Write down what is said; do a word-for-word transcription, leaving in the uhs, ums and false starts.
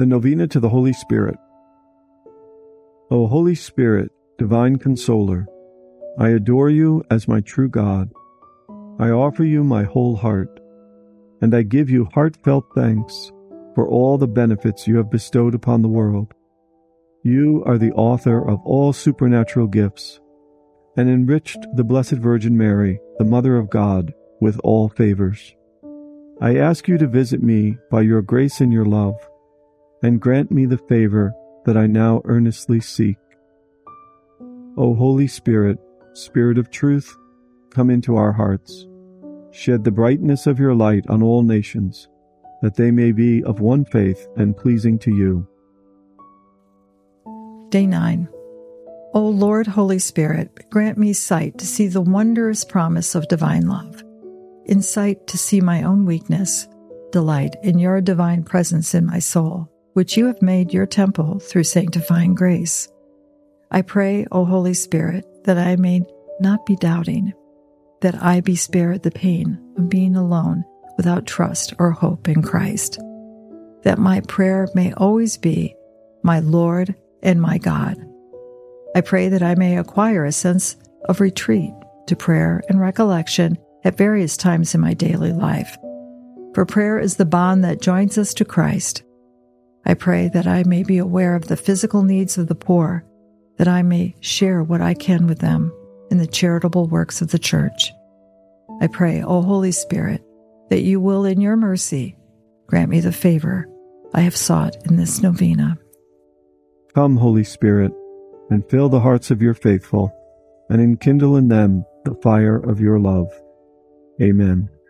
The Novena to the Holy Spirit. O Holy Spirit, divine consoler, I adore you as my true God. I offer you my whole heart, and I give you heartfelt thanks for all the benefits you have bestowed upon the world. You are the author of all supernatural gifts, and enriched the Blessed Virgin Mary, the Mother of God, with all favors. I ask you to visit me by your grace and your love, and grant me the favor that I now earnestly seek. O Holy Spirit, Spirit of truth, come into our hearts. Shed the brightness of your light on all nations, that they may be of one faith and pleasing to you. Day nine. O Lord, Holy Spirit, grant me sight to see the wondrous promise of divine love, insight to see my own weakness, delight in your divine presence in my soul, which you have made your temple through sanctifying grace. I pray, O Holy Spirit, that I may not be doubting, that I be spared the pain of being alone without trust or hope in Christ, that my prayer may always be, my Lord and my God. I pray that I may acquire a sense of retreat to prayer and recollection at various times in my daily life, for prayer is the bond that joins us to Christ. I pray that I may be aware of the physical needs of the poor, that I may share what I can with them in the charitable works of the Church. I pray, O Holy Spirit, that you will, in your mercy, grant me the favor I have sought in this novena. Come, Holy Spirit, and fill the hearts of your faithful, and enkindle in them the fire of your love. Amen.